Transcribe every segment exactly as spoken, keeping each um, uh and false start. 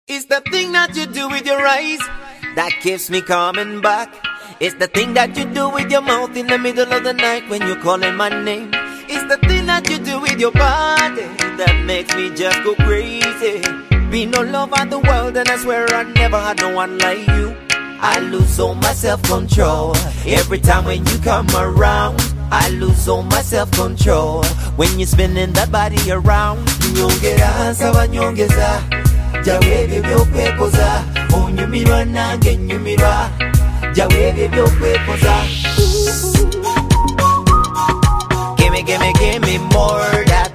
It's the thing that you do with your eyes that keeps me coming back. It's the thing that you do with your mouth in the middle of the night when you're calling my name. It's the thing that you do with your body that makes me just go crazy. Be no love of the world, and I swear I never had no one like you. I lose all my self-control every time when you come around. I lose all my self-control when you're spinning that body around. Nyongera saba nyongeza jawebe byokwekoza onyumirwa nange nyumirwa jawebe byokwekoza. Gimme, gimme, gimme more that.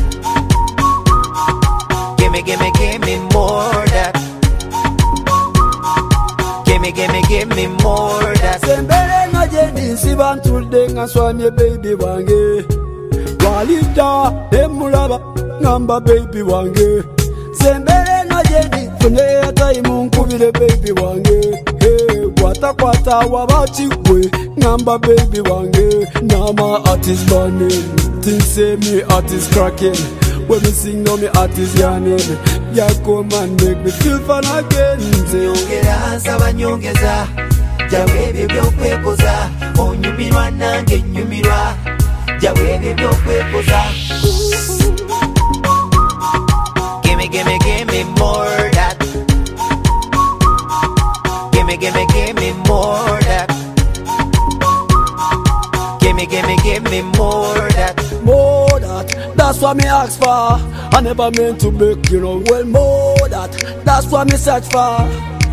Gimme, gimme, gimme more that. Gimme, gimme, gimme more that. Sembere ngajendi sibantulde ngaswamye baby wange walida emulaba ngamba baby wange. Sembere ngajendi funye time nkubire baby wange. Hey, kwata kwata wabachikwe ngamba baby wange. Now my heart is burning, things say me heart is cracking. When me sing now me heart is yearning. Ya come and make me feel fun again. Nyongera saba nyongeza jawebe byokwekoza onyumirwa nange nyumirwa jawebe byokwekoza. Gimme, gimme, gimme more that. Gimme, gimme, gimme more that. Gimme, gimme, gimme more that. More that, that's what me ask for. I never meant to make you know well. More that, that's what me search for.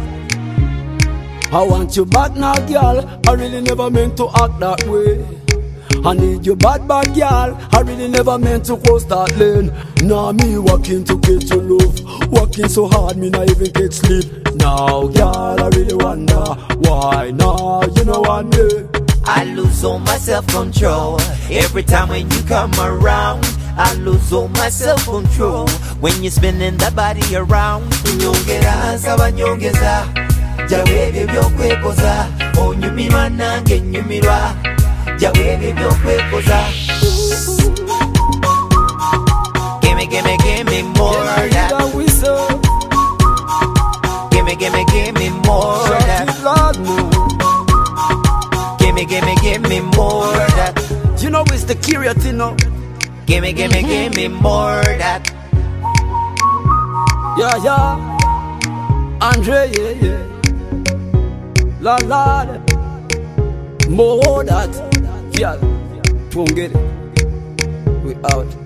I want you back now, girl. I really never meant to act that way. I need you bad, bad, girl. I really never meant to cross that lane. Now me walking to get your love, working so hard me not even get sleep. Now, girl, I really wonder why now you know one day. I lose all my self-control every time when you come around. I lose all my self-control when you're spinning that body around. Nyongera saba nyongeza jawebe byokwekoza onyumirwa nange nyumirwa jawebe byokwekoza. Gimme, gimme, gimme more that. Gimme, gimme, gimme more that. Gimme, gimme, gimme more that. You know it's the curious, you know. Gimme, gimme, gimme more that. Yeah, yeah. Andre, yeah, yeah. La la, more that. Yeah, don't get it. We out.